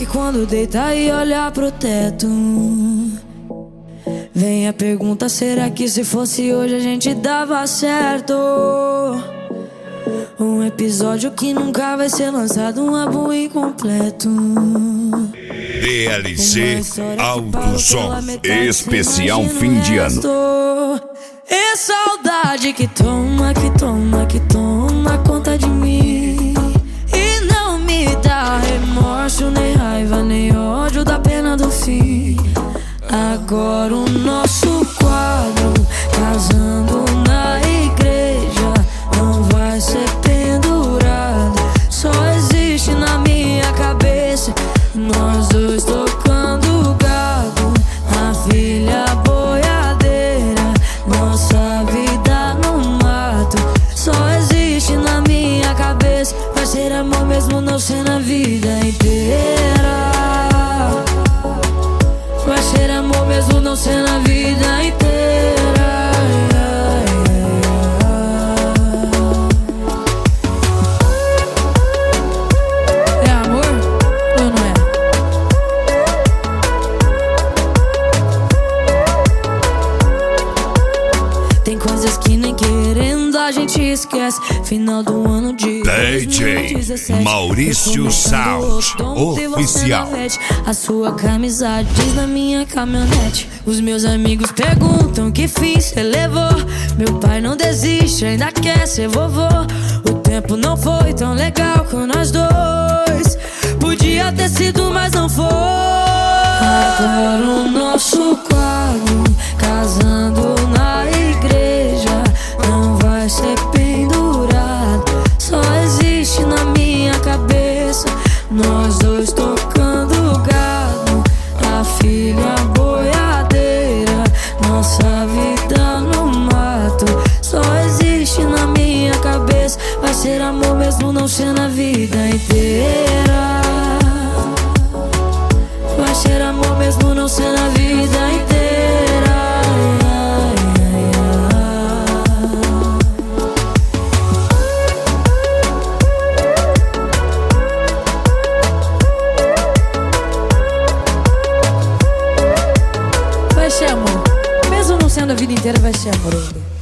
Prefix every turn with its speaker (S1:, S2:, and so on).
S1: que quando deita e olha pro teto, vem a pergunta: será que se fosse hoje a gente dava certo? Um episódio que nunca vai ser lançado, um álbum incompleto.
S2: DLC Alto Som especial fim de ano.
S1: É saudade que toma, que toma, que toma conta de mim, e não me dá remorso, nem raiva, nem ódio da pena do fim. Agora o nosso quadro, casando na igreja, não vai ser pendurado, só existe na minha cabeça. Nós dois tocando gado, a filha boiadeira, nossa vida no mato, só existe na minha cabeça. Vai ser amor mesmo não ser na vida inteira. Vai ser amor mesmo não ser na vida inteira. É amor ou não é? Tem coisas que nem querendo a gente esquece. Final do ano de
S2: DJ
S1: 2017,
S2: Maurício Sound Oficial.
S1: A sua camisa diz na minha caminhonete. Os meus amigos perguntam que fim cê levou. Meu pai não desiste, ainda quer ser vovô. O tempo não foi tão legal com nós dois. Podia ter sido, mas não foi. Agora o nosso quadro, casando na igreja, não vai ser pendurado, só existe na minha cabeça. Nós dois tocando gado, a filha boiadeira, nossa vida no mato, só existe na minha cabeça. Vai ser amor mesmo não ser na vida inteira. Vai ser amor mesmo não ser na vida inteira. Vai ser amor mesmo não sendo a vida inteira, vai ser amor ainda.